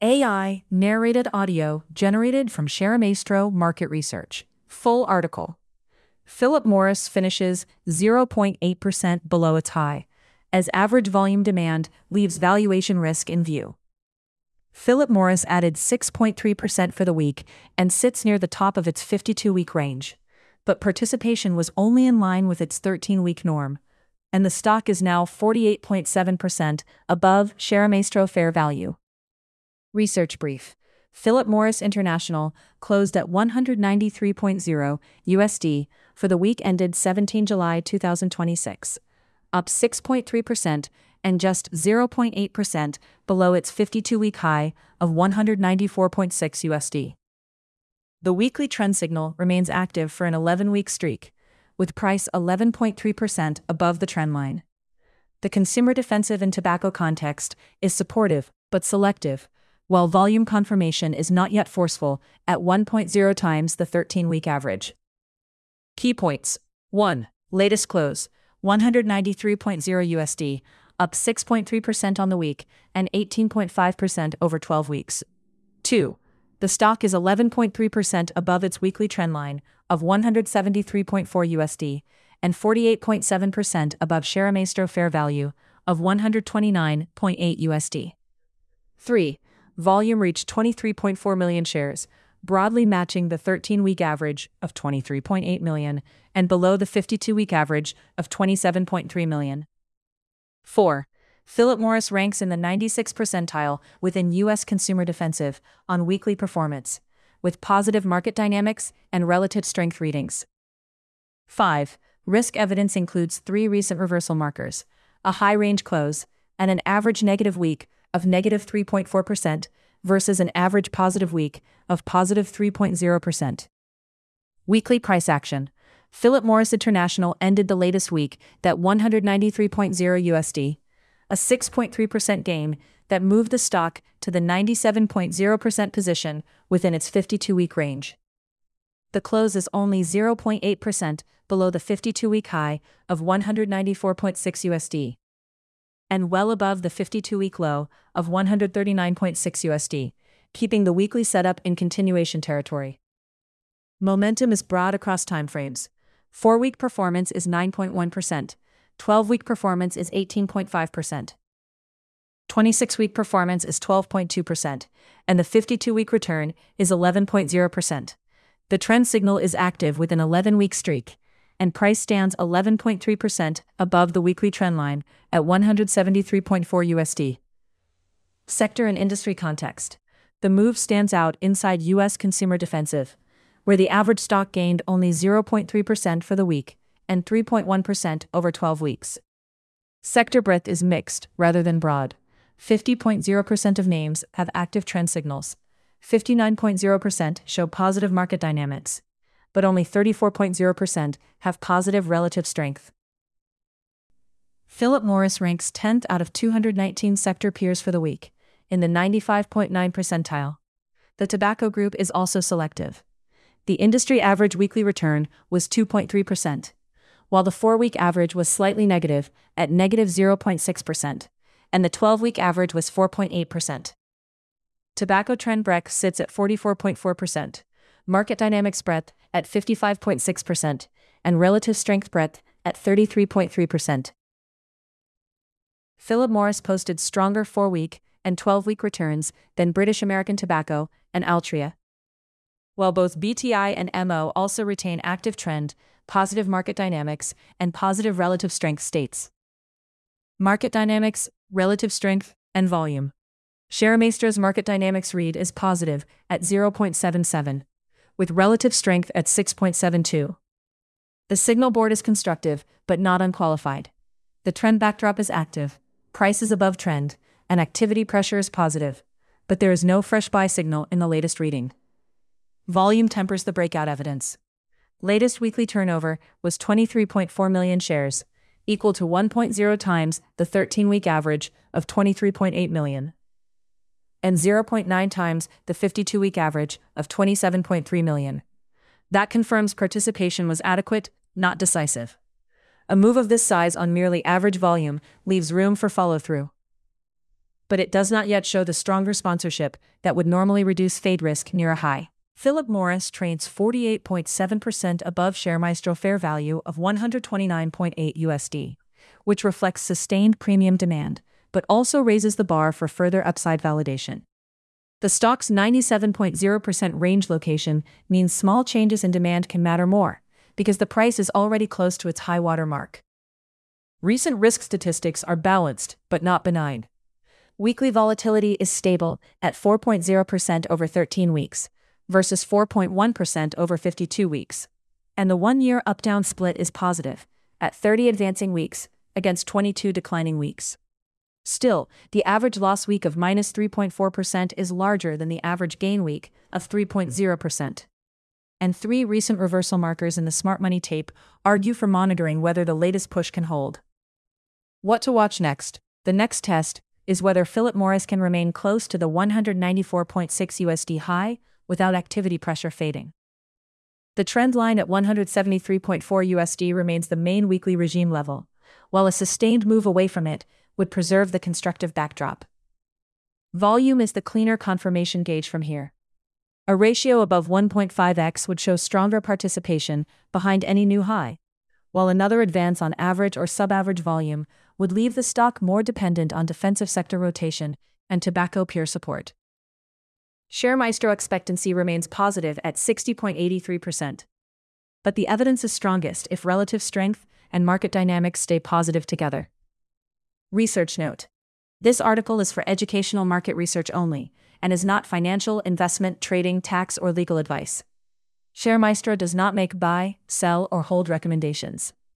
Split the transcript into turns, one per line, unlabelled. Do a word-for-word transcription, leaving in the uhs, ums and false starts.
A I narrated audio generated from ShareMaestro Market Research. Full article. Philip Morris finishes zero point eight percent below its high, as average volume demand leaves valuation risk in view. Philip Morris added six point three percent for the week and sits near the top of its fifty-two-week range, but participation was only in line with its thirteen-week norm, and the stock is now forty-eight point seven percent above ShareMaestro fair value. Research brief. Philip Morris International closed at one hundred ninety-three point zero U S D for the week ended seventeenth of July two thousand twenty-six, up six point three percent and just zero point eight percent below its fifty-two-week high of one hundred ninety-four point six U S D. The weekly trend signal remains active for an eleven-week streak, with price eleven point three percent above the trend line. The consumer defensive and tobacco context is supportive but selective, while volume confirmation is not yet forceful at one point zero times the thirteen-week average. Key points. one. Latest close, one hundred ninety-three point zero U S D, up six point three percent on the week and eighteen point five percent over twelve weeks. two. The stock is eleven point three percent above its weekly trend line of one hundred seventy-three point four U S D and forty-eight point seven percent above ShareMaestro fair value of one hundred twenty-nine point eight U S D. three. Volume reached twenty-three point four million shares, broadly matching the thirteen-week average of twenty-three point eight million and below the fifty-two-week average of twenty-seven point three million. four. Philip Morris ranks in the ninety-sixth percentile within U S consumer defensive on weekly performance, with positive market dynamics and relative strength readings. five. Risk evidence includes three recent reversal markers, a high-range close, and an average negative week of negative three point four percent versus an average positive week of positive three point zero percent. Weekly price action. Philip Morris International ended the latest week at one hundred ninety-three point zero U S D, a six point three percent gain that moved the stock to the ninety-seven point zero percent position within its fifty-two-week range. The close is only zero point eight percent below the fifty-two-week high of one hundred ninety-four point six U S D, and well above the fifty-two-week low of one hundred thirty-nine point six U S D, keeping the weekly setup in continuation territory. Momentum is broad across timeframes. four-week performance is nine point one percent, twelve-week performance is eighteen point five percent. twenty-six-week performance is twelve point two percent, and the fifty-two-week return is eleven point zero percent. The trend signal is active with an eleven-week streak, and price stands eleven point three percent above the weekly trend line at one hundred seventy-three point four U S D. Sector and industry context. The move stands out inside U S consumer defensive, where the average stock gained only zero point three percent for the week and three point one percent over twelve weeks. Sector breadth is mixed rather than broad. fifty point zero percent of names have active trend signals. fifty-nine point zero percent show positive market dynamics, but only thirty-four point zero percent have positive relative strength. Philip Morris ranks tenth out of two hundred nineteen sector peers for the week, in the ninety-five point nine percentile. The tobacco group is also selective. The industry average weekly return was two point three percent, while the four-week average was slightly negative at negative zero point six percent, and the twelve-week average was four point eight percent. Tobacco trend breadth sits at forty-four point four percent, market dynamics breadth at fifty-five point six percent, and relative strength breadth at thirty-three point three percent. Philip Morris posted stronger four-week and twelve-week returns than British American Tobacco and Altria. While both B T I and M O also retain active trend, positive market dynamics, and positive relative strength states. Market dynamics, relative strength, and volume. ShareMaestro's market dynamics read is positive at zero point seven seven, with relative strength at six point seven two. The signal board is constructive, but not unqualified. The trend backdrop is active, price is above trend, and activity pressure is positive, but there is no fresh buy signal in the latest reading. Volume tempers the breakout evidence. Latest weekly turnover was twenty-three point four million shares, equal to one point zero times the thirteen-week average of twenty-three point eight million, and zero point nine times the fifty-two-week average of twenty-seven point three million. That confirms participation was adequate, not decisive. A move of this size on merely average volume leaves room for follow-through. but it does not yet show the stronger sponsorship that would normally reduce fade risk near a high. Philip Morris trades forty-eight point seven percent above ShareMaestro fair value of one hundred twenty-nine point eight U S D, which reflects sustained premium demand, but also raises the bar for further upside validation. The stock's ninety-seven point zero percent range location means small changes in demand can matter more, because the price is already close to its high water mark. Recent risk statistics are balanced, but not benign. Weekly volatility is stable at four point zero percent over thirteen weeks, versus four point one percent over fifty-two weeks. And the one-year up-down split is positive, at thirty advancing weeks, against twenty-two declining weeks. Still, the average loss week of minus three point four percent is larger than the average gain week of three point zero percent. And three recent reversal markers in the Smart Money tape argue for monitoring whether the latest push can hold. What to watch next? The next test is whether Philip Morris can remain close to the one hundred ninety-four point six U S D high without activity pressure fading. The trend line at one hundred seventy-three point four U S D remains the main weekly regime level, while a sustained move away from it would preserve the constructive backdrop. Volume is the cleaner confirmation gauge from here. A ratio above one point five x would show stronger participation behind any new high, while another advance on average or sub-average volume would leave the stock more dependent on defensive sector rotation and tobacco peer support. ShareMaestro expectancy remains positive at sixty point eight three percent. But the evidence is strongest if relative strength and market dynamics stay positive together. Research note: this article is for educational market research only and is not financial, investment, trading, tax, or legal advice. ShareMaestro does not make buy, sell, or hold recommendations.